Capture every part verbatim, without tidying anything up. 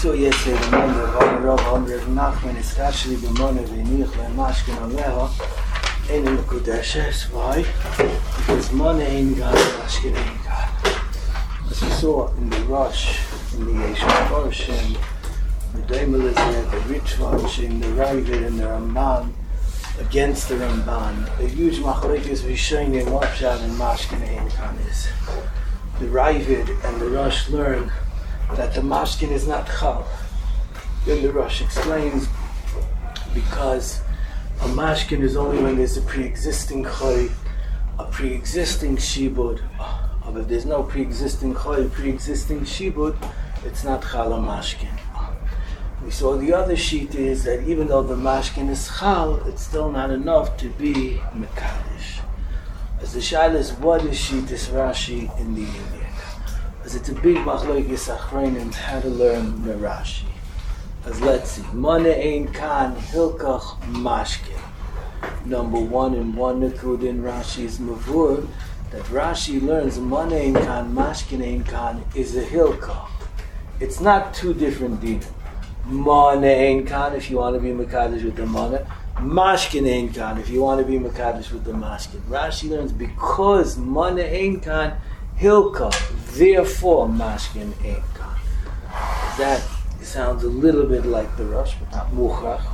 saw yesterday the Monday of Rav Amr of Nachman, especially the Monday of Enich Mashkin Aleha, Ein L'Kodeshes. Why? Because Monday ain't God, Mashkin ain't God. As we saw in the Rosh, in the Yesh Mepharshim, the Daimel is there, the Rich Mepharshim, the Ravid and the Ramban, against the Ramban. A huge machlokes Rishonim what Pshat and Mashkin ain't God is. The Ravid and the Rosh learn that the mashkin is not chal. Then the Rosh explains because a mashkin is only when there's a pre-existing choy, a pre-existing shibud. But if there's no pre-existing choy, pre-existing shibud, it's not chal a mashkin. We saw the other sheet is that even though the mashkin is chal, it's still not enough to be mekadosh. As the shaila is, what is sheetis Rashi in the Indian? As it's a big machlokes achronim how to learn Rashi. As let's see, Mana Ein Kan Hilkach Mashkin. Number one in one Nikud in Rashi's Mavur, that Rashi learns Mana Ein Kan Mashkin Ein Kan is a Hilkach. It's not two different dinim. Mana Ein Kan if you want to be Mekadosh with the Mana, Mashkin Ein Kan if you want to be Mekadosh with the Mashkin. Rashi learns because Mana Ein Kan Hilka, therefore Mashkin Ein Kan. That sounds a little bit like the Rosh, but not Muchach.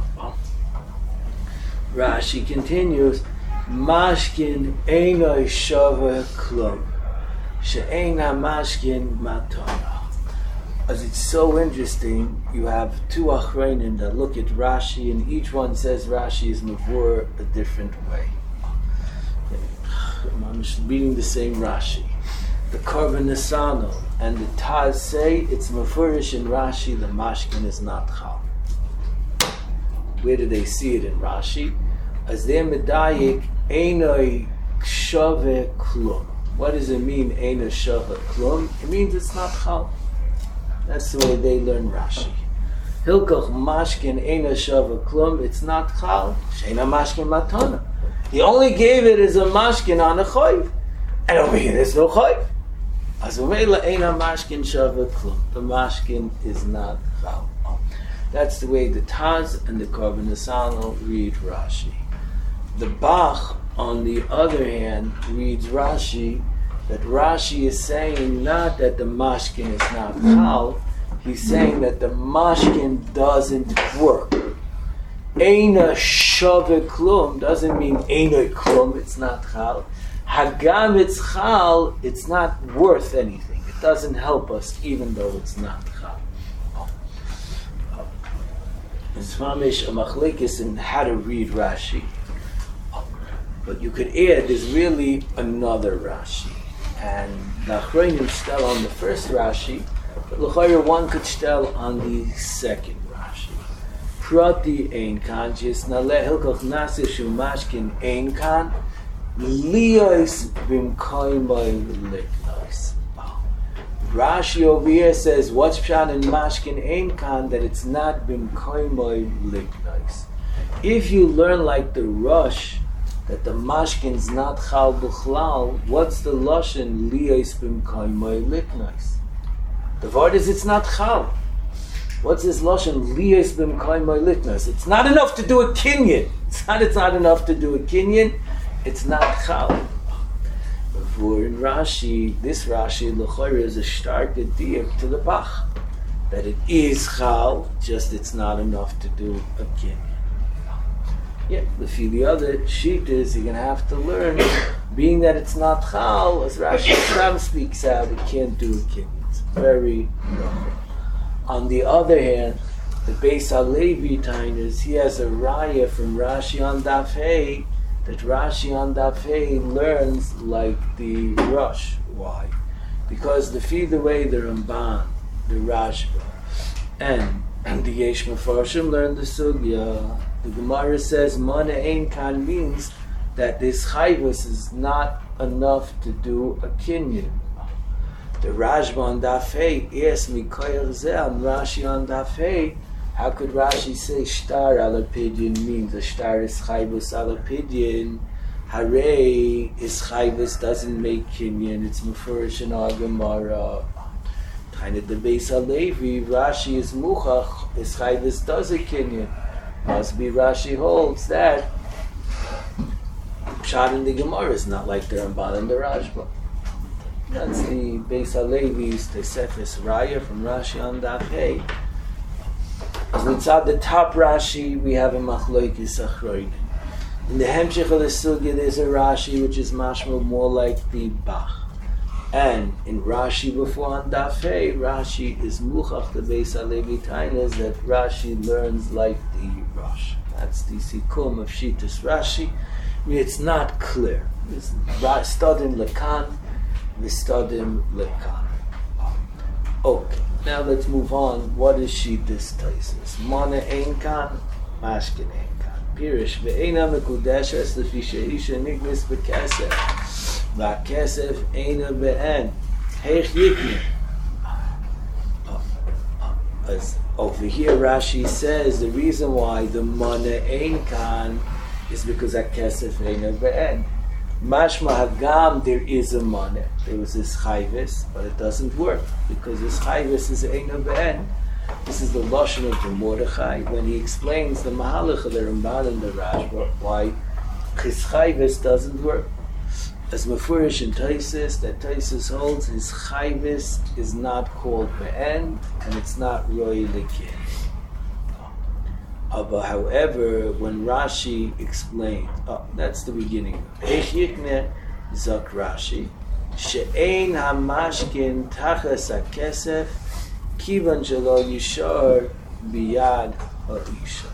Rashi continues, Mashkin Einoi Shava Klum, She'eina Mashkin Matana. As it's so interesting, you have two achronim that look at Rashi, and each one says Rashi is mavur a different way. I'm reading the same Rashi. The Korban Nesano and the Taz say it's mafurish in Rashi, the mashkin is not chal. Where do they see it in Rashi? As their medayik, einoi shove klum. What does it mean, einoi shove klum? It means it's not chal. That's the way they learn Rashi. Hilkach mashkin einoi shove klum, it's not chal. Sheina mashkin matana. He only gave it as a mashkin on a choiv. And over here there's no choiv. As umeila eina mashkin shava klum. The mashkin is not chal. That's the way the Taz and the Korban Nesano read Rashi. The Bach, on the other hand, reads Rashi that Rashi is saying not that the mashkin is not chal, he's saying that the mashkin doesn't work. Eina shava klum doesn't mean eina klum, it's not chal. Hagam it's chal, it's not worth anything. It doesn't help us, even though it's not chal. It's mamish a machlekes in how to read Rashi. But you could add, there's really another Rashi. And the achronim shtel on the first Rashi, but l'chayr one could shtel on the second Rashi. Prati ein kan, jis naleh hilkach nase shu mashkin ein kan, Liyos b'mkoymay liknos. Rashi over here says, what's pshat in mashkin ein kan, that it's not b'mkoymay liknos. If you learn like the Rosh, that the mashkin's not chal b'chlal, what's the lashon liyos b'mkoymay liknos? The word is it's not chal. What's this lashon liyos b'mkoymay liknos? It's not enough to do a kinyan. It's not. It's not enough to do a kinyan. It's not chal. For in Rashi, this Rashi l'chayr is a stark diak to the Bach that it is chal, just it's not enough to do a kinyan. Yeah, the other sheet is you're gonna have to learn, being that it's not chal, as Rashi Shram speaks out, it can't do a kinyan. It's very rough. On the other hand, the Beis HaLevi Tainus, he has a raya from Rashi on Daf Hey, that Rashi on Daf Hey learns like the Rosh. Why? Because the feed away the Ramban, the Rashba, and, and the Yesh Mepharshim learn the Sugya. The Gemara says Mana Ein Kan means that this chayvus is not enough to do a kinyan. The Rashba on Daf Hey asks me Koyach Zeh on Rashi on Daf Hey, how could Rashi say shtar ala pidyon means a shtar is chayvus ala pidyon? Hare is chayvus doesn't make kinyan. It's mefurish in our Gemara. Kind of the Beis Halevi, Rashi is muchach, is chayvus does a kinyan. Must be Rashi holds that Pshat in the Gemara is not like the Ramban and the Rashba. That's the Beis Halevi's Tesefes Raya from Rashi on Daf Hey. As mitzad the top Rashi, we have a Machloikis Achroid. In the Hemshech of the Sugya, there's a Rashi which is mashma more like the Bach. And in Rashi before on Daf Hey, Rashi is muchach the Beis Halevi Tainas that Rashi learns like the Rosh. That's the Sikum of Shitas Rashi. I mean, it's not clear. It's Stadim Lekan, Vistadim Lekan. Okay, now let's move on. What is Shitas Taisis? Mana Ein Kan, Mashkin Ein Kan. Pirish ve'ena mekudeshes lefi she'isha nignis bekesef. Va'kesef eina be'en. Heich yikni. As over here Rashi says the reason why the mana ein kan is because akesef eina be'en. Mashma hagam, there is a mana. There was this chayvis, but it doesn't work because this chayvis is eina be'en. This is the lashon of the Mordechai when he explains the mahalach of the Ramban and the Rashba why his chayvis doesn't work. As mefurish in Taisis, that Taisis holds his chayvis is not called be'en and it's not roi lekin. Uh, but however, when Rashi explained, oh, that's the beginning. Eich yikne zak Rashi, she'ein hamashkin tachas hakesef kivan shelo yishar biyad ha'isha.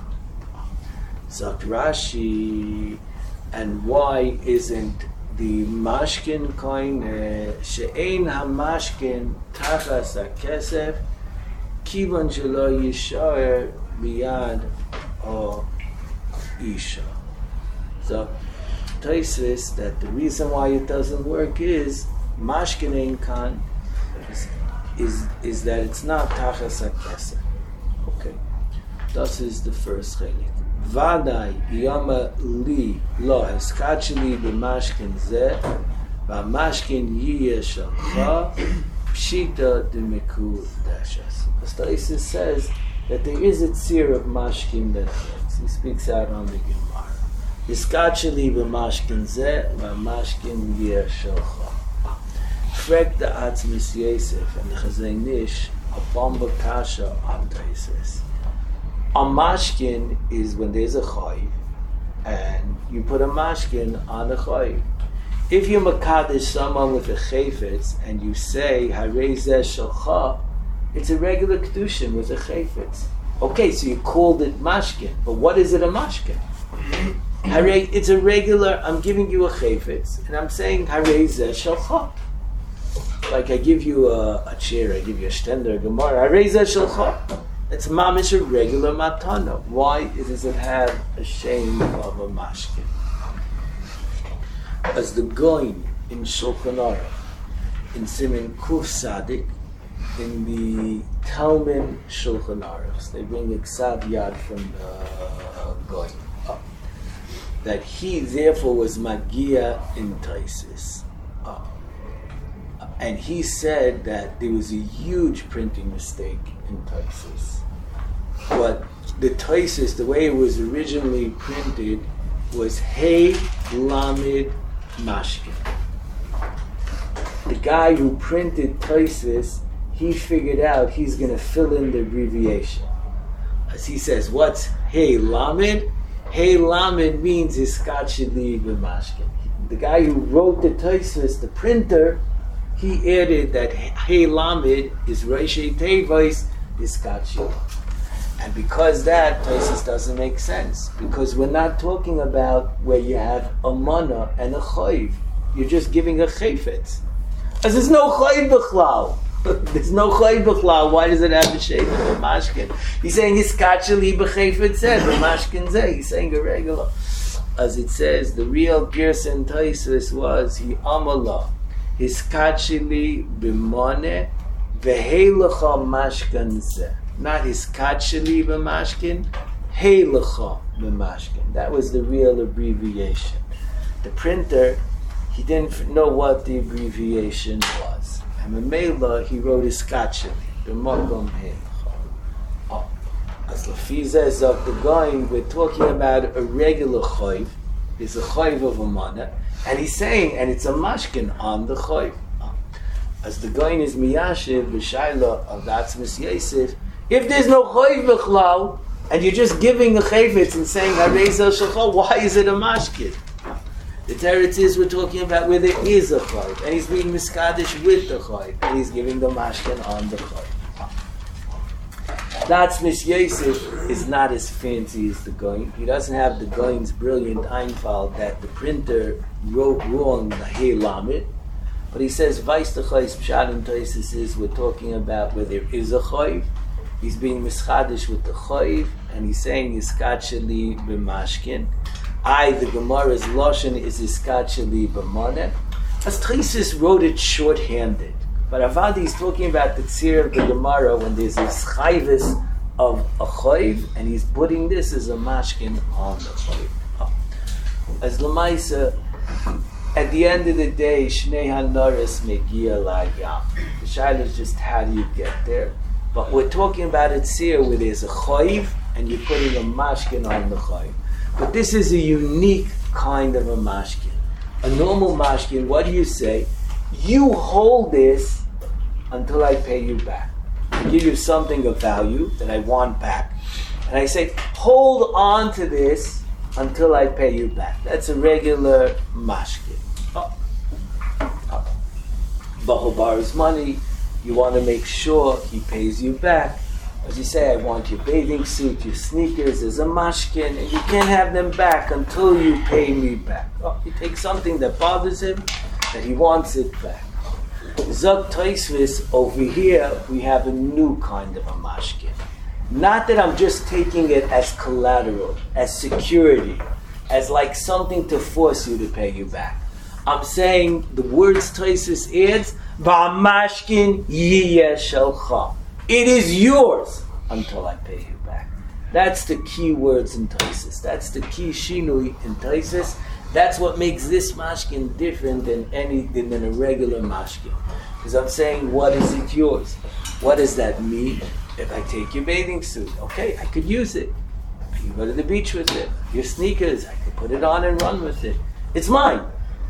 Zak Rashi, and why isn't the mashkin coin she'ein hamashkin tachas hakesef kivan shelo yishar biyad ha'isha. So Tosfos that the reason why it doesn't work is mashkin ein kan is, is is that it's not tachas hakesef. Okay, this is the first chelik. Vadai yama li lo heskachli b'mashkin zeh v'mashkin yiyeh shalcha pshita d'mekudeshes. Tosfos says that there is a tzir of mashkin that works. He speaks out on the Gemara. Heskachli b'mashkin zeh v'mashkin yiyeh shalcha. Frek the Atzmis Yosef and the Chazon Ish a bomba kasha on Tosfos. A mashkin is when there's a chayiv, and you put a mashkin on a chayiv. If you makadish someone with a chayfetz and you say harei zeh shalcha, it's a regular kedushin with a chayfetz. Okay, so you called it mashkin, but what is it a mashkin? Harei, it's a regular. I'm giving you a chayfetz, and I'm saying harei zeh shalcha. Like I give you a, a chair, I give you a stender, a gemara. Harei zeh shalcha. It's mamish a regular matana. Why does it have a shame of a mashkin? As the Goin in Shulchan Aruch, in Siman Kuf Sadik, in the Talmud Shulchan Aruch, they bring the Ksav Yad from the Goin up, that he therefore was Magia in Tosfos. Uh, and he said that there was a huge printing mistake in Tosfos. But the Tosfos, the way it was originally printed, was Hey Lamed Mashkin. The guy who printed Tosfos, he figured out he's going to fill in the abbreviation. As he says, what's Hey Lamed? Hey Lamed means Hiskachli b'Mashkin. The guy who wrote the Tosfos, the printer, he added that Hey Lamed is Roshei Teivos Hiskachli. And because that, Tosfos doesn't make sense. Because we're not talking about where you have a mana and a chayiv. You're just giving a chayfetz. As there's no chayiv b'chlal. There's no chayiv b'chlal. Why does it have a shape of a mashkin? He's saying hiskacheli b'chayfetz zeh, b'mashkin zeh. He's saying a regular. As it says, the real Gerson Tosfos was he amala hiskacheli b'moneh v'heilecha mashkan zeh. Not his kacheli b'mashkin, heilecha b'mashkin. That was the real abbreviation. The printer, he didn't know what the abbreviation was. And Memela, he wrote his Skatcheli, the Mogam Him. Oh, as Lafiza is of the going, we're talking about a regular Chayv. There's a Chayv of a Mana, and he's saying, and it's a Mashkin on the Chayv. Oh. As the going is Miyashiv, B'Shaila of Atzmas Yosef, if there's no Chayv B'Chlal, and you're just giving a Chayvitz and saying, Hareza Shachal, why is it a Mashkin? The teretz is we're talking about where there is a chayv, and he's being miskadish with the chayv, and he's giving the mashkin on the chayv. That's Mish Yosef is not as fancy as the Goin. He doesn't have the Goin's brilliant Einfall that the printer wrote wrong the Hey Lamed, but he says Vais the chayv pshat and toises is we're talking about where there is a chayv. He's being miskadish with the chayv, and he's saying Yiskacheli b'mashkin. I, the Gemara's Lashon is Iskacheli b'moneh. As Taisus wrote it short-handed, but Avadi is talking about the tzir of the Gemara when there's this chayvis of a chayv, and he's putting this as a mashkin on the chayv. Oh. As Lamaisa, at the end of the day, Shnei Hanoris Megia La'yam. The shaila is just how do you get there? But we're talking about a tzir where there's a chayv, and you're putting a mashkin on the chayv. But this is a unique kind of a mashkin. A normal mashkin, what do you say? You hold this until I pay you back. I give you something of value that I want back. And I say, hold on to this until I pay you back. That's a regular mashkin. Oh. Oh. Bahal borrows money. You want to make sure he pays you back. As you say, I want your bathing suit, your sneakers as a mashkin, and you can't have them back until you pay me back. Oh, you take something that bothers him, that he wants it back. Zog Toisvis, over here, we have a new kind of a mashkin. Not that I'm just taking it as collateral, as security, as like something to force you to pay you back. I'm saying the words Toisvis adds, V'amashkin yiyeh shelcha. It is yours until I pay you back. That's the key words in Taisus. That's the key shinui in Taisus. That's what makes this mashkin different than any than a regular mashkin. Because I'm saying, what is it yours? What does that mean? If I take your bathing suit, okay, I could use it. I can go to the beach with it. Your sneakers, I could put it on and run with it. It's mine.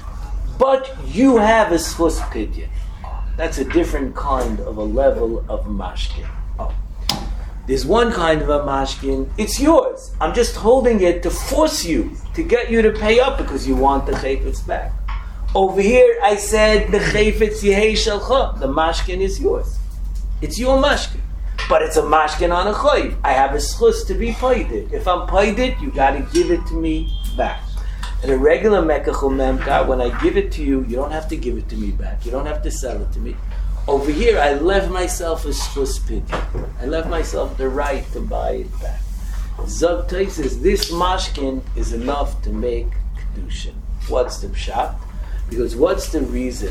But you have a schus pidyon. That's a different kind of a level of mashkin. Oh. There's one kind of a mashkin, it's yours. I'm just holding it to force you, to get you to pay up because you want the chayfetz back. Over here, I said, the chayfetz yehei shelcha, the mashkin is yours. It's your mashkin. But it's a mashkin on a chayv. I have a schus to be paided. If I'm paided, you got to give it to me back. At a regular mekachul memkar, when I give it to you, you don't have to give it to me back. You don't have to sell it to me. Over here, I left myself a schus pidyon. I left myself the right to buy it back. Zog Tais says this mashkin is enough to make kedushin. What's the pshat? Because what's the reason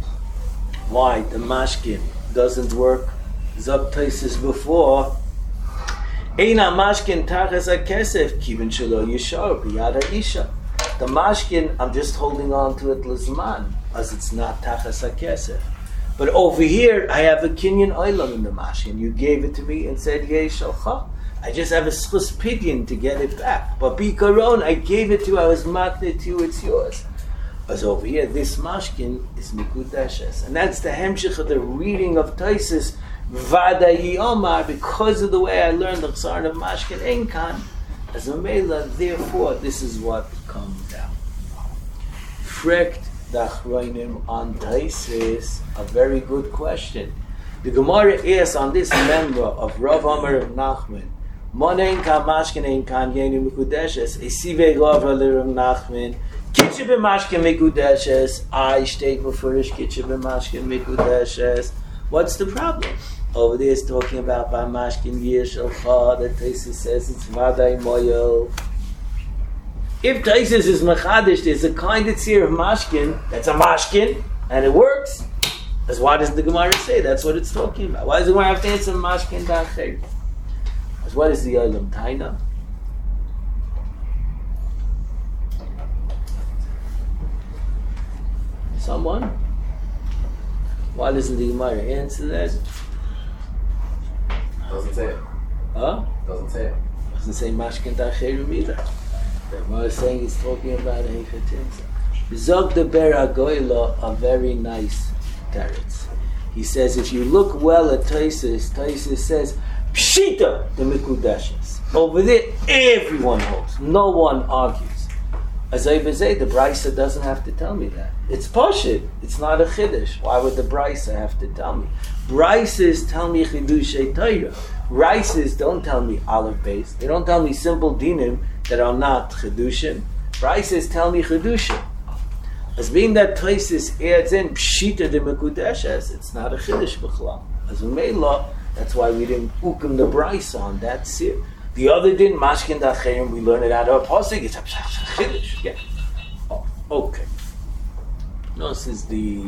why the mashkin doesn't work? Zog Tais says before, Eina mashkin tachas hakesef kivin shelo yishar biyad ha'isha. The mashkin, I'm just holding on to it lizman, as it's not tachas hakesef. But over here, I have a kinyan oilam in the mashkin. You gave it to me and said, Yeh shalcha. I just have a schus pidyon to get it back. But bikaron, I gave it to you, I was matneh to you, it's yours. As over here, this mashkin is mikudeshes. And that's the hemshich of the reading of Taisus, Vadayi Omar, because of the way I learned the Chsaron of Mashkin Enkan, as a mela, therefore, this is what comes out. Frekt Dachroinim on Taisus, a very good question. The Gemara asks on this member of Rav Amar of Nachman, Mon Enkan Mashkin Enkan Yeni Mikudeshes, Esive Gavra Rav Nachman, Kitche b'mashkin mikudeshes, I state beforish kitche b'mashkin mikudeshes. What's the problem? Over there is talking about b'mashkin yishalcha, that Taisus says it's vaday moyel. If Taisus is machadish, there's a kind of tzir of mashkin, that's a mashkin, and it works. That's why does the Gemara say? That's what it's talking about. Why does the Gemara have to answer mashkin da'achir? Because what is the olam taina? Someone? Why doesn't the Gemara answer that? Doesn't say it. Huh? Doesn't say it. Doesn't say Mashkin Tacherim either. The Gemara is saying he's talking about Heichatinza. Zog the Ber HaGoyla, a very nice teretz. He says, if you look well at Taisus, Taisus says, Pshita, the Mikudeshes. Over there, everyone holds. No one argues. As I say, the Brisa doesn't have to tell me that. It's Pashit. It's not a Chiddush. Why would the Brisa have to tell me? Brises tell me Chidushay Torah. Brises don't tell me Aleph Beis. They don't tell me simple dinim that are not Chidushim. Brises tell me Chidushim. As being that Taisus adds in Pshita de Mekudeshes, it's not a Chiddush B'chlal. As Umeila, that's why we didn't ukum the Brisa on that sir. The other din, Mashkin Dacherim, we learn it out of Pasuk, it's a Chiddush. Yeah. Oh, okay. No, this is the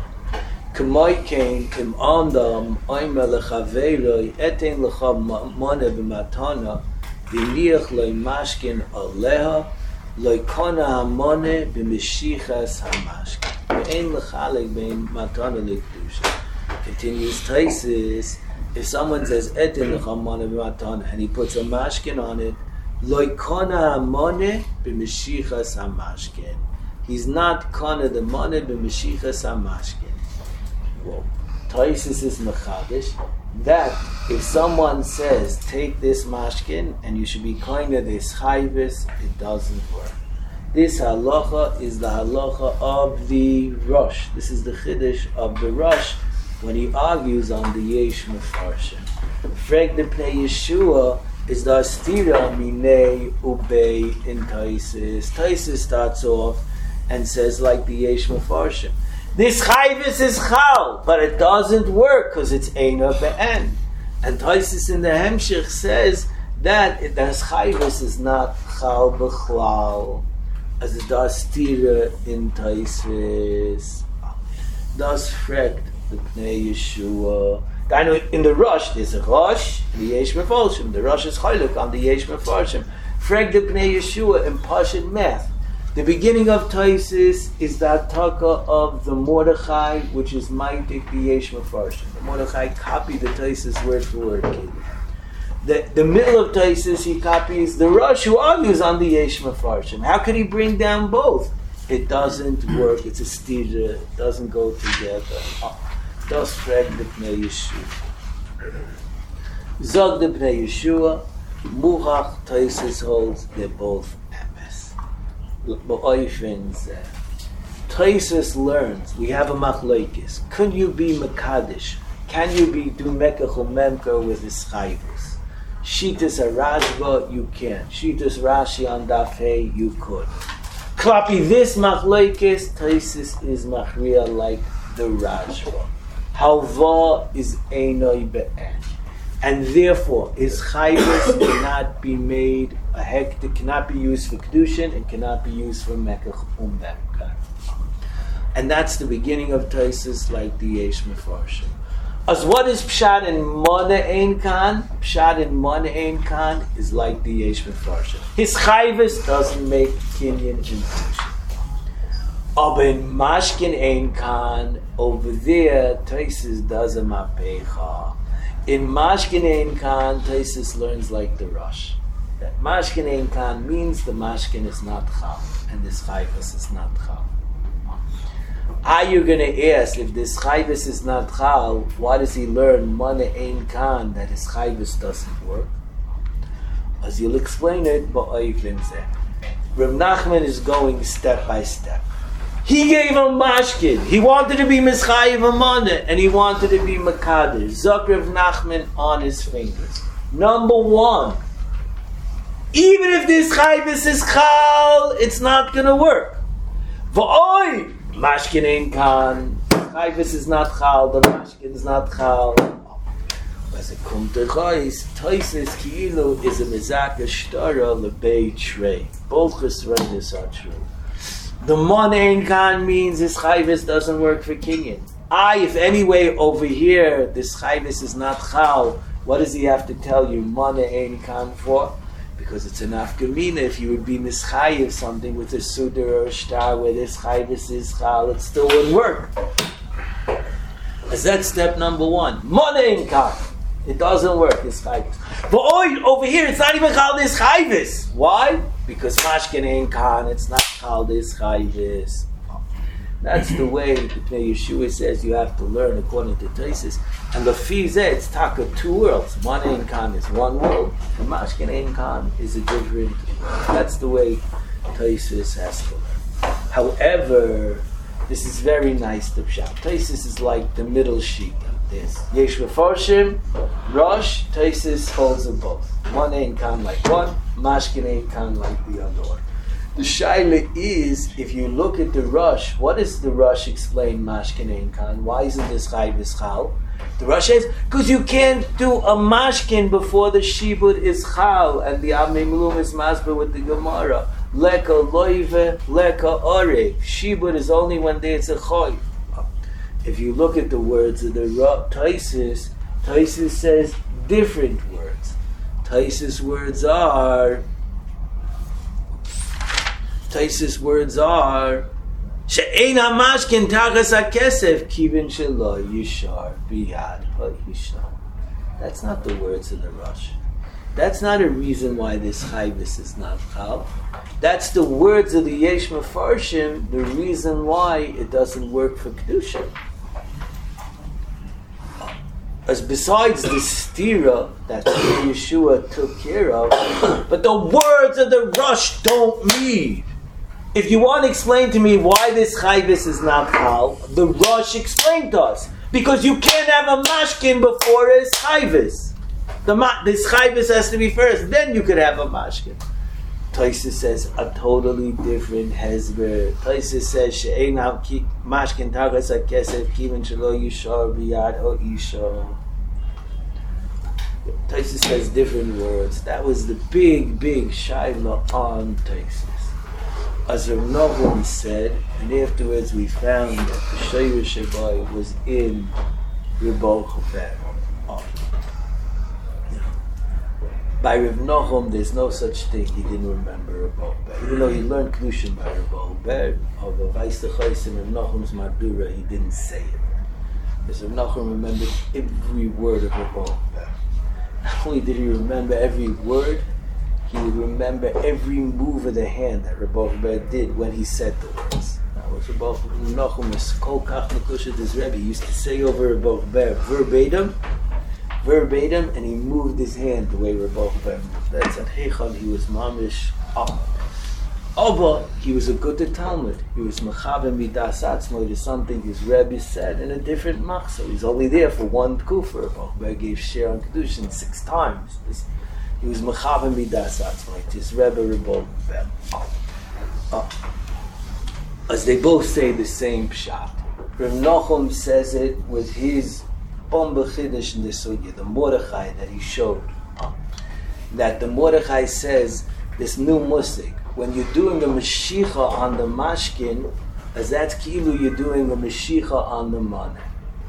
K'may Kain, Kim Andam, Oime Lechaveiroi, Etein Lecha Mone B'matana, V'niach Loi Mashkin Aleha, Loi Kona Hamone B'mishichas HaMashkin. V'ein Lechalek Bein Matana L'Kedusha. Continues Taisis, if someone says Etin Lechamane B'matana and he puts a mashkin on it, Loi Kona Hamone B'mishichas HaMashkin. He's not Kona the Mone B'mishichas HaMashkin. Well, Taisis is Mechadish that if someone says take this mashkin and you should be kind of this chayvis, it doesn't work. This halacha is the halacha of the Rosh. This is the chiddush of the Rosh when he argues on the Yesh Mefarshim. Freg de Pnei Yeshua is the Astira Minei Ubei in Taisis. Taisis starts off and says like the Yesh Mefarshim. This chayvis is chal, but it doesn't work because it's eina be'en. And Taisis in the Hemshich says that it, das chayvis is not chal b'chlal, as it does stira in Taisis. Does frekt the Pnei Yeshua. I know in the Rosh there's a Rosh, the Yesh Mefarshim. The Rosh is chaylik on the Yesh Mefarshim. Frekt the Pnei Yeshua in Pashut math. The beginning of Taisis is the Ataka of the Mordechai, which is Maitik the Yesh Mefarshim. The Mordechai copied the Taisis word for word. The, the middle of Taisis, he copies the Rosh who argues on the Yesh Mefarshim. How could he bring down both? It doesn't work. It's a stira. It doesn't go together. Das fragt the Pnei Yeshua. Zog the Pnei Yeshua, Muhach Taisis holds they're both Taisus learns, we have a machlokes. Could you be Mekadesh? Can you be do Mekach Memker with his chayvus? Shitas Arashba, you can. Shitas Rashi on Daf Hey, you could. Klapi this machlokes, Taisus is machria like the Rashba. Halva is Einoi Be'en. And therefore, his chayvus cannot be made a hektik, cannot be used for kedushin, and cannot be used for mekach ummekach. And that's the beginning of Taisus, like the Yesh Mefarshim. As what is pshat in Mona Ein Kan? Pshat in Mona Ein Kan is like the Yesh Mefarshim. His chayvus doesn't make kinyan in kedushin. Aber in Mashkin Ein Kan, over there, Taisus does a mapecha. In Mashkin Ein Kan, Taisus learns like the Rosh. That Mashkin Ein Kan means the Mashkin is not Chal, and this Chayvus is not Chal. Are you going to ask, if this Chayvus is not Chal, why does he learn Mana Ein Kan, that his Chayvus doesn't work? As you'll explain it, Ba'ayvin Zeh. Reb Nachman is going step by step. He gave him mashkin. He wanted to be mischayiv amana, and he wanted to be makader. Zok Rav Nachman on his fingers. Number one, even if this chayvus is chal, it's not going to work. V'oy, mashkin ein kan. Chayvus is not chal, the mashkin is not chal. As it comes to chayis, Taisus ki'ilu is a mizaka shtara lebei trei. Both chesronis are true. The Mon Ein Kan means this chayvus doesn't work for kinyan. I, if anyway over here this chayvus is not chal, what does he have to tell you Mon Ein Kan for? Because it's an afkamina. If you would be mischayiv something with a sudar or a shtar where this chayvus is chal, it still wouldn't work. As that's step number one. Money in kan. It doesn't work, it's chayvis. But over here, it's not even called this chayvis. Why? Because mashkin in kan, it's not called this chayvis. That's the way the Pnei Yeshua says you have to learn according to Taisis. And the Fizeh, it's taka two worlds. One in kan is one world, and mashkin in kan is a different. That's the way Taisis has to learn. However, this is very nice to pshat. Taisis is like the middle sheet. There's Yesh Mefarshim, Rosh, Taisis holds them both. One in kan like one, mashkin in kan like the other one. The shaila is, if you look at the Rosh, what does the Rosh explain mashkin in kan? Why isn't this chayv chal? The Rosh says, because you can't do a mashkin before the shibud is chal, and the Avnei Milum is masber with the Gemara. Leka loive, leka oreg. Shibud is only when there's a choy. If you look at the words of the Taisis, Taisis says different words. Taisis words are, Taisis words are, She'ein hamashkin tachas hakesef kivin shelo yishar biyad ha'isha. That's not the words of the Rosh. That's not a reason why this chayvis is not chal. That's the words of the Yesh Mefarshim, the reason why it doesn't work for Kedusha. As besides the stira that Yeshua took care of, but the words of the Rosh don't mean. If you want to explain to me why this chayvis is not chal, the Rosh explained to us. Because you can't have a mashkin before it's chayvis. The ma- this chayvis has to be first, then you could have a mashkin. Taisus says a totally different hezber. Taisus says she'ein mashkin tagas hakesef kivin shelo yishar biyad ha'isha. Taisus says different words. That was the big, big shaila on Taisus. As Rav Nachum said, and afterwards we found that the Shayr Shabai was in Rebbe Chofer. Oh. By Rav Nachum, there's no such thing. He didn't remember Rebbe Chofer. Even though he learned Kedushin by Rebbe Chofer, of a Vaistachais in Rav Nachum's Madura, he didn't say it. Because Rav Nachum remembered every word of Rebbe Chofer. Not only did he remember every word, he would remember every move of the hand that Rebbe Chofer did when he said the words. That was Rebbe Nachum was kol kach mekushet his Rebbe. He used to say over Rebbe Chofer verbatim, verbatim, and he moved his hand the way Rebbe Chofer moved. That's at Heichon, he was mamish up. But he was a good Talmud. He was mechaber midas atzmo to something his Rebbe said in a different machzor. He's only there for one kufa. Rebbe Chofer gave share on Kedushin six times. This, He was mechaber midas atzmo. His Rebbe Rebbe Chofer. As they both say the same pshat. Rav Nachum says it with his bomba chiddush in the sugya, the Mordechai that he showed. That the Mordechai says this new musik, when you're doing a mashicha on the mashkin, as that's kilu you're doing a mashicha on the money.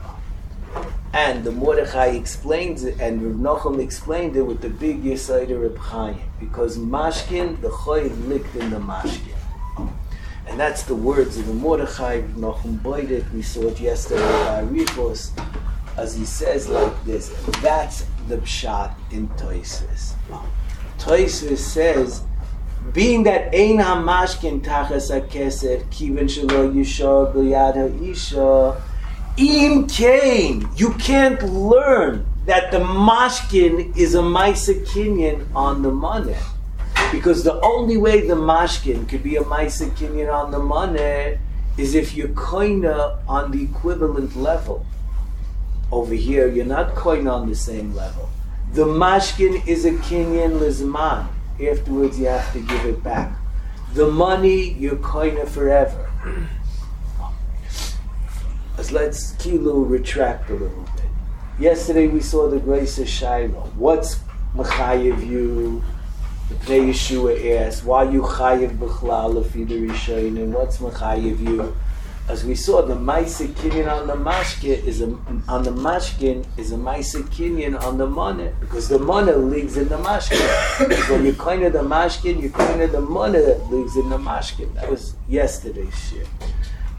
And the Mordechai explains it, and Rav Nachum explained it with the big Yesod of Reb Chaim, because mashkin, the choy licked in the mashkin. And that's the words of the Mordechai. Rav Nachum Boydek, we saw it yesterday by Rifos, as he says like this. That's the pshat in Toises. Toises says, being that ein hamashkin tachas hakesef kivin shelo yishar b'yad ha'isha, im kain, you can't learn that the mashkin is a maisa kinyan on the money. Because the only way the mashkin could be a maisa kinyan on the money is if you're koina on the equivalent level. Over here, you're not koina on the same level. The mashkin is a kinyan lizman. Afterwards, you have to give it back. The money, you're koina forever. As let's kilo retract a little bit. Yesterday we saw the grace of Shiloh. What's mechayev you? The Pnei Yeshua asked, why you chayev b'chlal lefi the Rishonim? And what's mechayev you? As we saw, the Maisa Kinyan on the mashkin is a on the mashkin is a Maisa Kinyan on the money, because the money lives in the mashkin. Because when you koina the mashkin, you koina the money that lives in the mashkin. That was yesterday's shit.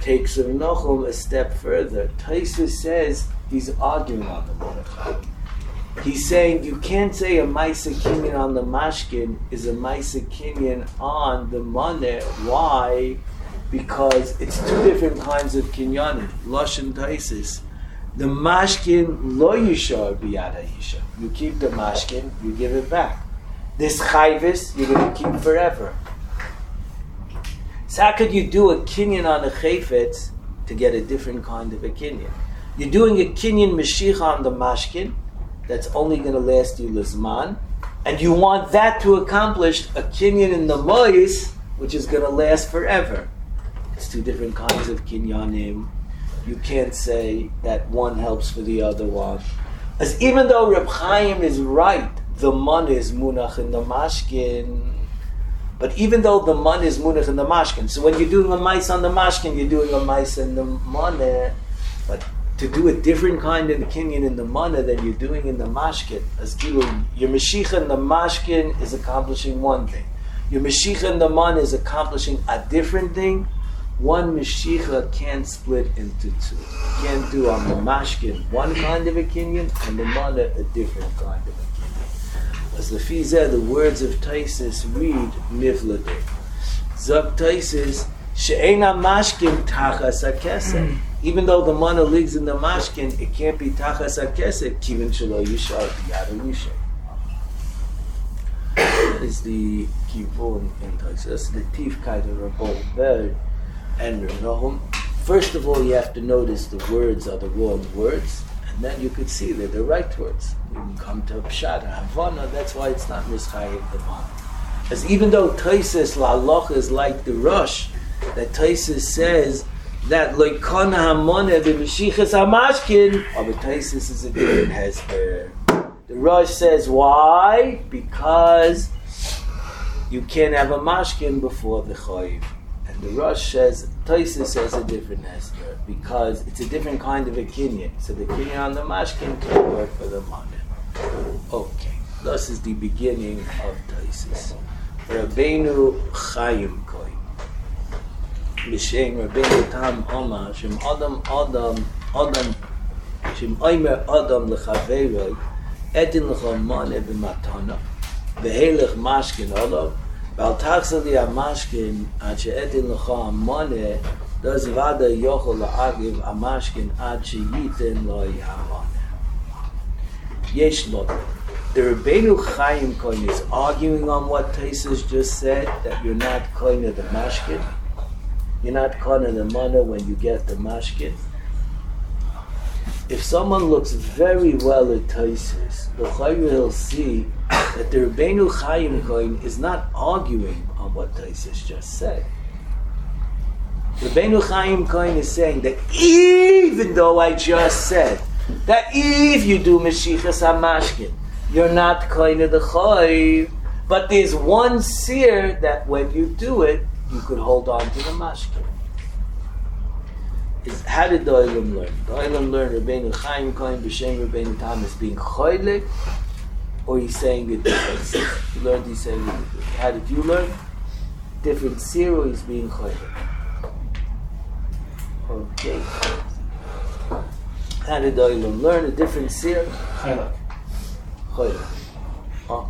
takes Rav Nachum a step further. Tosfos says he's arguing on the Monach. He's saying you can't say a Maisa Kinyan on the Mashkin is a Maisa Kinyan on the Moneh. Why? Because it's two different kinds of Kinyanim. Lashon Tosfos. The Mashkin lo yishar biyad ha'isha. You keep the Mashkin, you give it back. This Chayvis, you're going to keep forever. So how could you do a Kinyan on a Chayfetz to get a different kind of a Kinyan? You're doing a Kinyan Mashiach on the Mashkin that's only going to last you Lizman, and you want that to accomplish a Kinyan in the Mois, which is going to last forever. It's two different kinds of Kinyanim. You can't say that one helps for the other one. As even though Reb Chaim is right, the man is munach in the mashkin. But even though the man is munach in the mashkin, so when you're doing a mice on the mashkin, you're doing a mice in the maneh. But to do a different kind of kinyan in the maneh than you're doing in the mashkin, as your mashiach in the mashkin is accomplishing one thing. Your mashiach in the maneh is accomplishing a different thing. One Mashiach can't split into two. You can't do on the Mashkin one kind of a Kinyan and the Mana a different kind of a Kinyan. As the Fizeh, the words of Tosfos read Nifladeh. Zok Tosfos, She'ena Mashkin Tachas HaKesed. Even though the Mana lives in the Mashkin, it can't be Tachas HaKesed, Kivin Shelo Yishar B'yad HaYisha. That is the Kivon in Tosfos. That's the Tifkeit of Rabbi Bird. And Rav Nachum. First of all, you have to notice the words are the wrong words, and then you could see they're the right words. You can come to Pshat, Havana, that's why it's not Mischayev the Man. As even though Tosfos La'aloch is like the Rosh, that Tosfos says that Loikona Hamoneh b'Mashiachas HaMashkin, but Tosfos is a different hesper. The Rosh says, why? Because you can't have a Mashkin before the Chayiv. The Rosh says, Tosfos says a different Hester, because it's a different kind of a Kinyan. So the Kinyan on the Mashkin can work for the Maneh. Okay, this is the beginning of Tosfos. Rabbeinu Chaim Kohen. B'Shem Rabbeinu Tam Omar, Shem Adam Adam Adam Shem Omer Adam L'Chaveroi, Etin L'Cha Maneh B'Matana, V'Helech Mashkin Olav, Bal Taxali Amashkin, Ad She'etin L'cha Amoneh, does Vada Yochel La'agiv Amashkin Ad She'yiten Loi Hamoneh. Yesh Lo. The Rabbeinu Chaim Kohen is arguing on what Tosfos just said, that you're not Kohen of the Mashkin. You're not Kohen of the Maneh when you get the Mashkin. If someone looks very well at Tosfos, the Chayru will see that the Rabbeinu Chaim Kohen is not arguing on what Tosfos just said. Rabbeinu Chaim Kohen is saying that even though I just said that if you do Mashiachas HaMashkin, you're not Kohen of the Chayiv, but there's one seer that when you do it, you could hold on to the Mashkin. Is how did the Olam learn? The Olam learned Rabbeinu Chaim Kohen b'Shem Rabbeinu Tam is being choylek, or he's saying a different. He learned he's saying a different. How did you learn? Different seer, or he's being choylek. Okay. How did the Olam learn a different seer? Choylek. Choylek. Oh.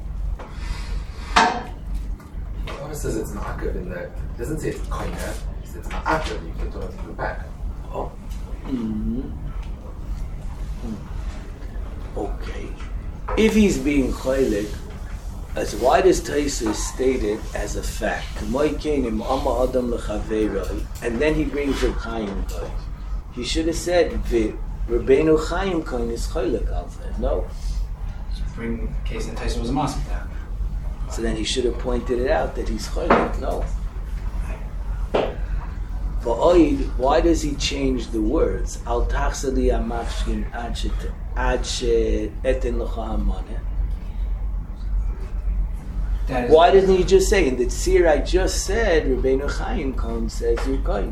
It says it's an akav in there. It doesn't say it's koinah. It says it's an akav. You can turn it back. Oh. Mm-hmm. Okay. If he's being choylek, as why does Tosfos state it as a fact? And then he brings Reb Chaim Kohen. He should have said Rabbeinu Chaim Kohen is choylek al that. No. Bring the case that Tosfos was a master there. So then he should have pointed it out that he's choylek. No. For Oid, why does he change the words? Al tachsali amachshin ad she etin l'cha hamoneh. Why didn't he just say in the tzir I just said Rabbeinu Chaim Kohen says you're koinah?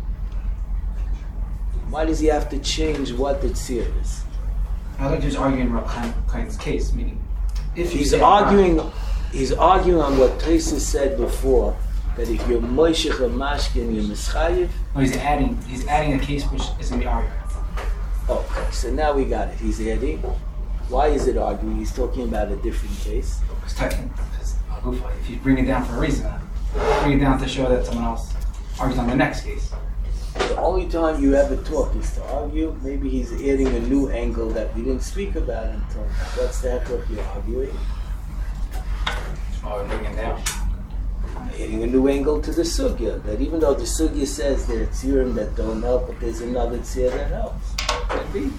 Why does he have to change what the tzir is? I think he's arguing Reb Chaim Kohen's case, meaning if he's arguing, he's arguing on what Tosfos said before that if you're moishech a mashkin, you're mischayiv? No, he's adding. He's adding a case which is going to be argued. Okay, so now we got it. He's adding. Why is it arguing? He's talking about a different case. Because if you bring it down for a reason, bring it down to show that someone else argues on the next case. The only time you ever talk is to argue. Maybe he's adding a new angle that we didn't speak about until now. What's that what you're arguing? Oh, we're bringing it down. Adding a new angle to the sugya. That even though the sugya says there are tzirim that don't help, but there's another tzir that helps. Could be.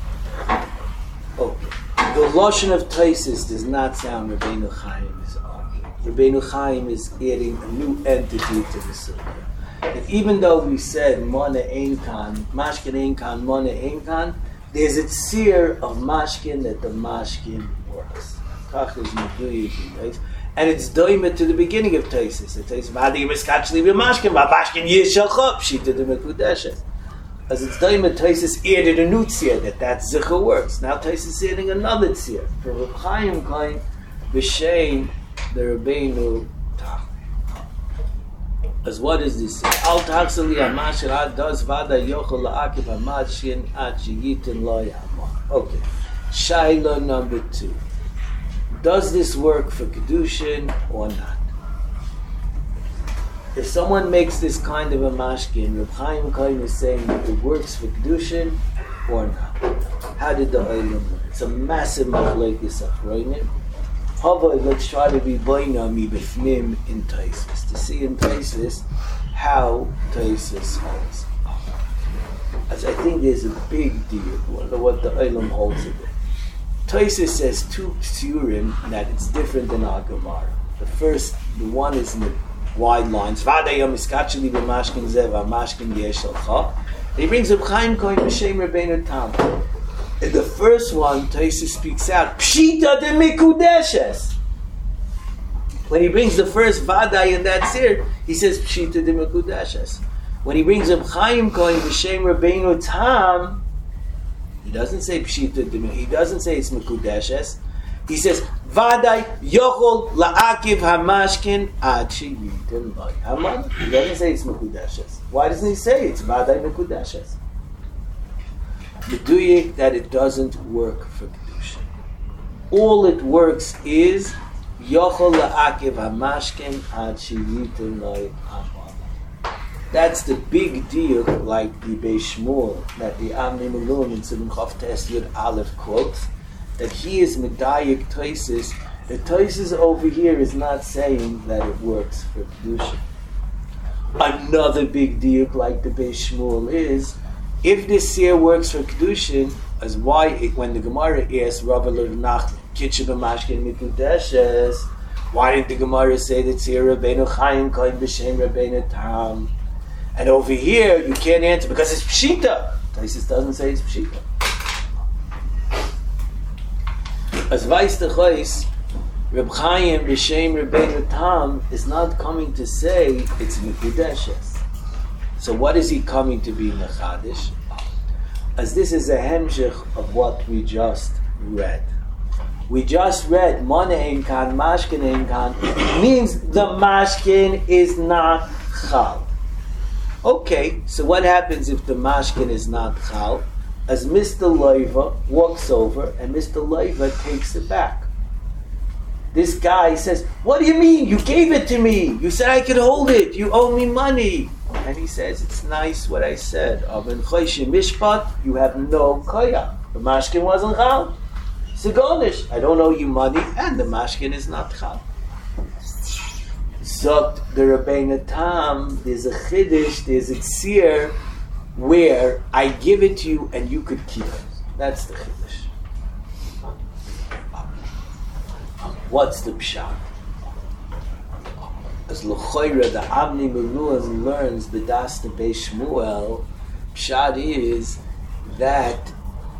Okay. The Lashon of Taisis does not sound Rabbeinu Chaim is arguing. Rabbeinu Chaim is adding a new entity to the sugya. That even though we said Mona Ein Kan, Mashkin Ein Kan, Mona Ein Kan, there's a tzir of Mashkin that the Mashkin works. Kach is Meduyik, and it's doimet to the beginning of Taisis. It says, V'adi Miskachli B'Mashkin, V'Mashkin Yishalchop, Shita de Mekudeshes. As it's doimet, Taisis added a new tzir, that that zicha works. Now Taisis is adding another tzir. For Reb Chaim Kain, B'Shein, the Rabbeinu Tach. As what is this? Al Tachsali Amashir Ad does Vada Yochel La'akiv Hamashin Ad Shiyitin Lo Yamar. Okay. Shaila number two. Does this work for Kedushin or not? If someone makes this kind of a mashkin, Reb Chaim Kaim is saying that it works for Kedushin or not. How did the Olam learn? It's a massive machlokes achronim. However, let's try to be boinami b'fnim in Taisus, to see in Taisus how Taisus holds. As I think there's a big deal. I wonder what the Olam holds of it. Taisus says two tzurim that it's different than our Gemara. The first, the one is in the wide lines. Vadayam iskacheli b'mashkin zeva mashkin yeshalcha. He brings up Chaim Kohen b'shem Rabbeinu Tam. In the first one, Taisus speaks out Pshita de Mikudeshes. When he brings the first Vaday in that sir, he says Pshita de Mikudeshes. When he brings up Chaim Kohen b'shem Rabbeinu Tam, he doesn't say Pshita de He doesn't say it's Mikudeshes. He says Vaday Yochol La'akiv Hamashkin Ad Shiyitin Lo Yamar. He doesn't say it's Mikudeshes. Why doesn't he say it's Vaday Mikudeshes? Meduyik that it doesn't work for Kedusha. All it works is Yochol La'akiv Hamashkin Ad Shiyitin Lo Yamar. That's the big deal, like the Beis Shmuel, that the Amni Malum in Sivan Chav Tes Yud Aleph quotes, that he is Medayik Taisis. The Taisis over here is not saying that it works for Kedusha. Another big deal, like the Beis Shmuel, is if this seer works for Kedushin, as why it, when the Gemara asks Rabbi Lev Nachman, Kitchen B'Mashkin Mikudeshes, why didn't the Gemara say that seer Rabbeinu Chaim Kohen b'Shem Rabbeinu Tam? And over here you can't answer because it's Pshita. Taisus doesn't say it's Pshita. As Vais the Chais, Reb Chaim b'Shem Rabbeinu Tam is not coming to say it's Mikudeshes. So what is he coming to be Mechadish? As this is a hemshech of what we just read. We just read Mona Ein Kan, Mashkin Ein Kan, means the Mashkin is not Chal. Okay, so what happens if the Mashkin is not Chal? As Mister Leiva walks over and Mister Leiva takes it back. This guy says, what do you mean? You gave it to me. You said I could hold it. You owe me money. And he says, it's nice what I said. Aven Choshim Mishpat, you have no koya. The mashkin wasn't chal. Segonish, I don't owe you money, and the mashkin is not chal. Zogt the Rabbeinu Tam, there's a chiddush, there's a tzir, where I give it to you and you could keep it. That's the chiddush. What's the pshat? As L'choira, the Avnei Miruim learns the Das the Beis Shmuel, pshat is that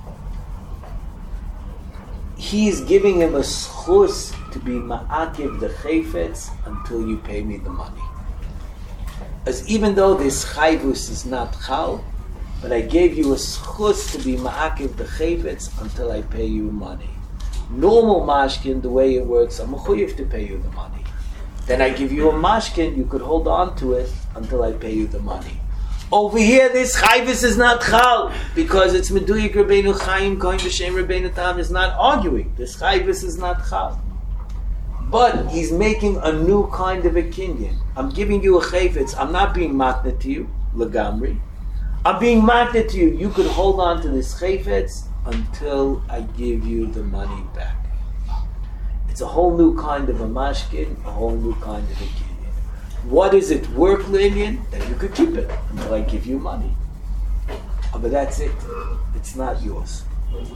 he's giving him a schus to be ma'akiv the chayfetz until you pay me the money. As even though this chayvus is not chal, but I gave you a schus to be ma'akiv the chayfetz until I pay you money. Normal mashkin, the way it works, I'm mechuyev to pay you the money. Then I give you a mashkin, you could hold on to it until I pay you the money. Over here, this chayvus is not chal, because it's meduyik Rabbeinu Chaim Kohen B'Shem Rabbeinu Tam is not arguing. This chayvus is not chal. But he's making a new kind of a kinyan. I'm giving you a chayvitz. I'm not being matna to you, legamri. I'm being matna to you. You could hold on to this chayvitz until I give you the money back. It's a whole new kind of a mashkin, a whole new kind of a kinyan. What is it worth, Lillian? Then you could keep it until I give you money. Oh, but that's it. It's not yours.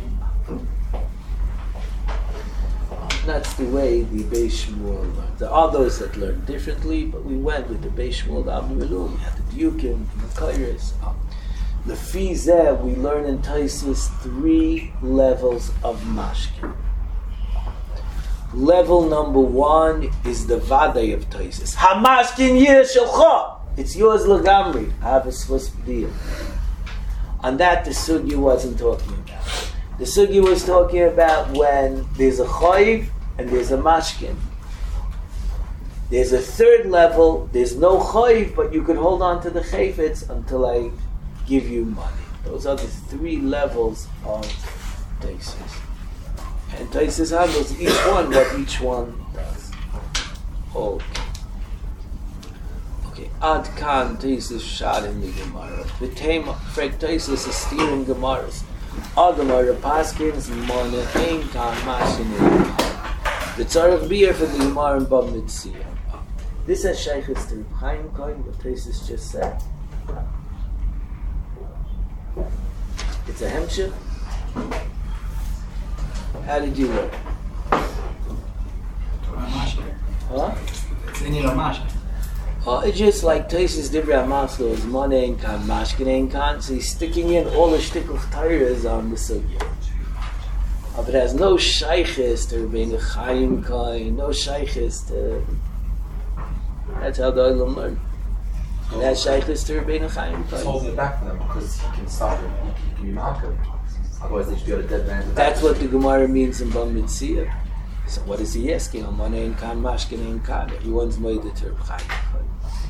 That's the way the Beis Shmuel learned. There are those that learn differently, but we went with the Beis Shmuel, the Avnei Milu, we had the Diukim, the Kairos. The Fizeh, we learn in Taisus three levels of mashkin. Level number one is the Vaday of Taisus. Hamashkin yir shelcha. It's yours legamri. Have a Swiss deal. On that, the Sugi wasn't talking about. The Sugi was talking about when there's a chayiv and there's a mashkin. There's a third level. There's no chayiv, but you could hold on to the chayfetz until I give you money. Those are the three levels of Taisus. And Taisus handles each one what each one does. Okay. Okay. Ad kan Taisus shad in the Gemara. The tema Frek Taisus is steering Gemaras. All Gemara Paskins Mona Ein Kan Mashin in the Tzarech Beer for the Gemara in Bab Mitzvah. This is Sheikh's to Chaim Kohen, what Taisus just said. It's a hemshech. How did you learn? Huh? It's in your mashkin. Oh, it's just like Taisus Divrei HaMaskil is Moneh Ein Kan, Mashkin Ein Kan. So he's sticking in all the shtick of Torahs on the sugya. But it has no shaykhis to being a Chaim Kohen, no shaykhis to. That's how the Olam learned. And that shaykhis to being a Chaim He's Kohen. holding it back for them because he can stop it. He can be ma'akev. Otherwise, they should be able to dead man. That's what the Gemara means in Bam Mitzvah. So what is he asking? On Moneh Ein Kan, Mashkin Ein Kan. Everyone's made it to Chaim Kohen.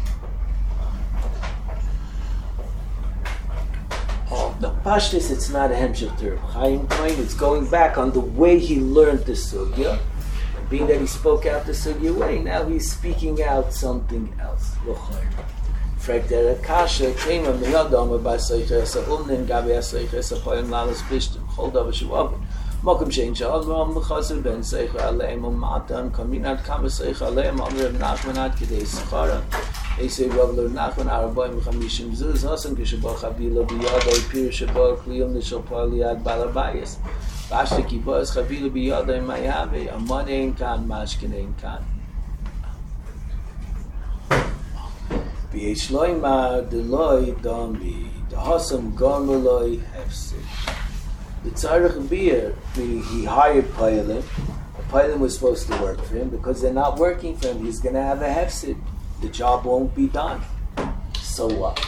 Oh, the Pashtus, it's not a hemshech to Chaim Kohen. It's going back on the way he learned the sugya. And being that he spoke out the sugya way, now he's speaking out something else. Frek der Akasha came on the Yadam by Seiches Umnin Gabi Seiches Apoyim Lalas Bishtim Hold over Shuavin Mokum Shein Shalom Mechazir Ben Seich Aleim Umatan Kaminat Kama Seich Aleim Amr Nachmanat Kedei Sechara Esei Ravler Nachman Araboim Chamishim Zuz Hasan Kishabah Chavila Biyadai Pir Shabah Kliyum Nishopah Liad Balabayas Bashta Kibaz Chavila Biyadai Mayave Amon Ein Kan Mashkin Ein Kan V'yesh loymar deloy dami dehasam gomerloy hefsid. The Tzarech Beer, meaning he hired Pailim. The Pailim was supposed to work for him. Because they're not working for him, he's going to have a hefsid. The job won't be done. So what?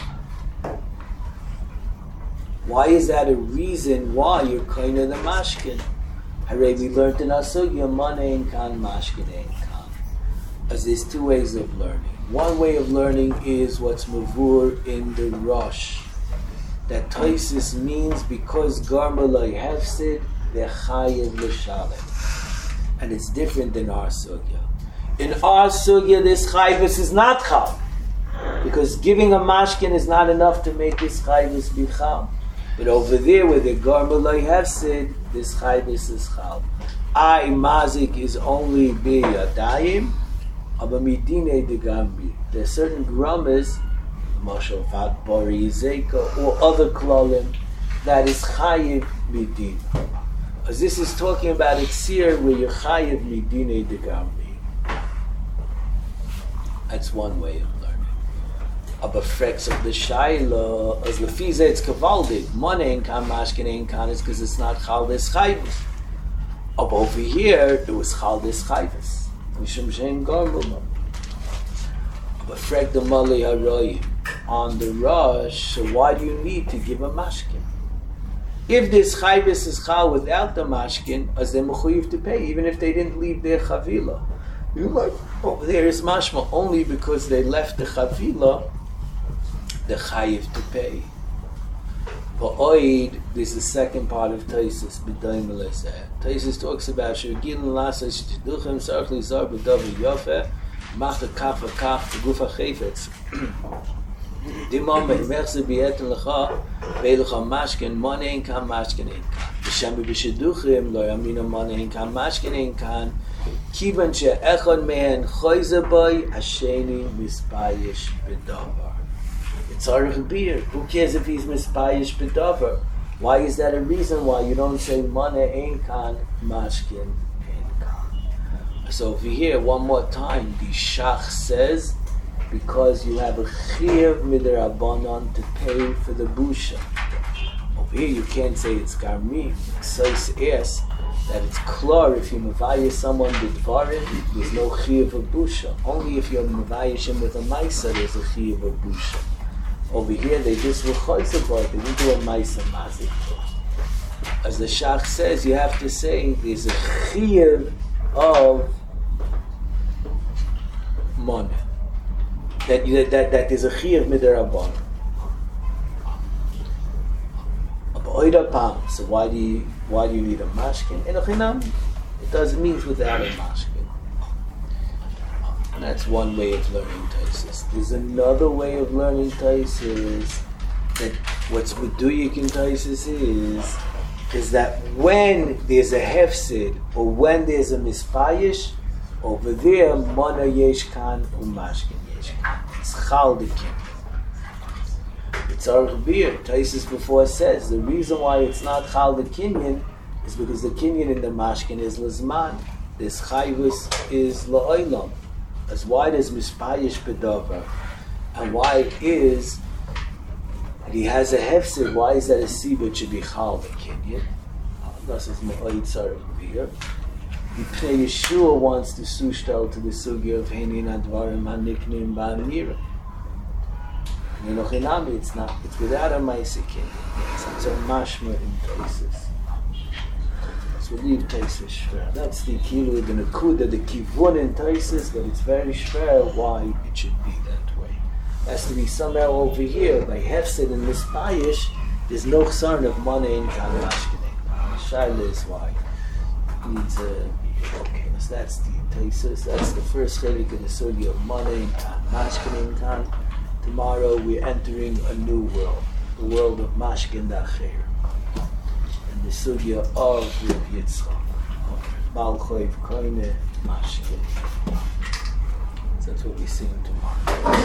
Why is that a reason why you're kind of the mashkin? Hooray, we learned in Asugya, Moneh Ein Kan, Mashkin Ein Kan. As there's two ways of learning. One way of learning is what's mavur in the Rosh. That Taisus means because Garma Loi Hefsid, they're Chayiv L'Shalem. And it's different than our Sugya. In our Sugya, this Chayvus is not Chal. Because giving a mashkin is not enough to make this Chayvus be Chal. But over there, where the Garma Loi Hefsid, this Chayvus is Chal. I, Mazik, is only Bi Yadayim. There are certain grammars, Mashal Vat Bori Zeka, or other klalim that is chayiv midin. As this is talking about Itzir, where you're chayiv midine de gamri. That's one way of learning. Aber freks of the shaila, as lefiza it's kavaldik. Moneh Ein Kan, Mashkin Ein Kan is because it's not chal des chayvus. But over here, it was chal des chayvus. Mishum Shein Garmul. But Frek the Mali Haroyim on the Rosh, so why do you need to give a mashkin? If this chayvus is chal without the mashkin, as they're mechuyev to pay, even if they didn't leave their chavila. You like over there is mashma only because they left the chavila, the chayiv to pay. But oid, there's the second part of Taisus, b'daim elezeh. Taisus talks about shurgilin lasas shtiduchem sarchli zar b'davi yofe macha kaf kaf gufa chayfetz. Dimam be'merze b'yetem lecha be'lecha mashken mon ein kan mashken ein kan. B'shem b'sheduchim lo yamina mon ein kan mashken ein kan. Kivan she'echad me'en choyze boy hasheni mispayish b'davar. Tzarech beer. Who cares if he's mispayish b'davar? Why is that a reason why you don't say mana ein kan mashkin ein kan? So over here, one more time, the Shach says because you have a chiyuv midrabanan to pay for the busha. Over here, you can't say it's garmi. Ksais asks that it's klar if you mavayah someone b'dvarim, there's no chiyuv of busha. Only if you're mavayish him with a maisa, there's a chiyuv of busha. Over here, they just were choyzabot, they didn't do a maisa mazik. As the Shach says, you have to say there's a chiyuv of money. That, that, that there's a chiyuv midarabon. So why do you why do you need a mashkin? It doesn't mean without a mashkin. And that's one way of learning Taisus. There's another way of learning Taisus that what's meduyik in Taisus is is that when there's a hefsid or when there's a mispayish, over there mana yesh kan umashkin yesh kan. It's chal dekin. It's Tzarech beer. Taisus before says the reason why it's not chal dekinyan is because the kinyan in the mashkin is lazman. This chayvus is la'olam. As why does mispayish bedavar, and why it is that he has a hefsid? Why is that a siba? It should be chal the kinyan. This is ma'oid tzarech beer. Yipnei Yeshua wants to sushtal to the sugya of heinin advarim haniknim ba'amira. You know, chinami, it's not. It's without a ma'aseh kinyan. It's a mashma in Taisus. So we leave Taisus shver. That's the kilu, the nakuda, the kivun in Taisus, but it's very shver why it should be that way. It has to be somewhere over here. By hefsid and mispayish, there's no chsarn of money in kan mashkin. Shaila is why it needs a. Okay, so that's the Taisus. That's the first chelik in the sugi of money in kan mashkin kan. Tomorrow we're entering a new world, the world of mashkin dacher. The sugya of Reb Yitzchak, Bal Choiv Koine Mashkin. That's what we sing tomorrow.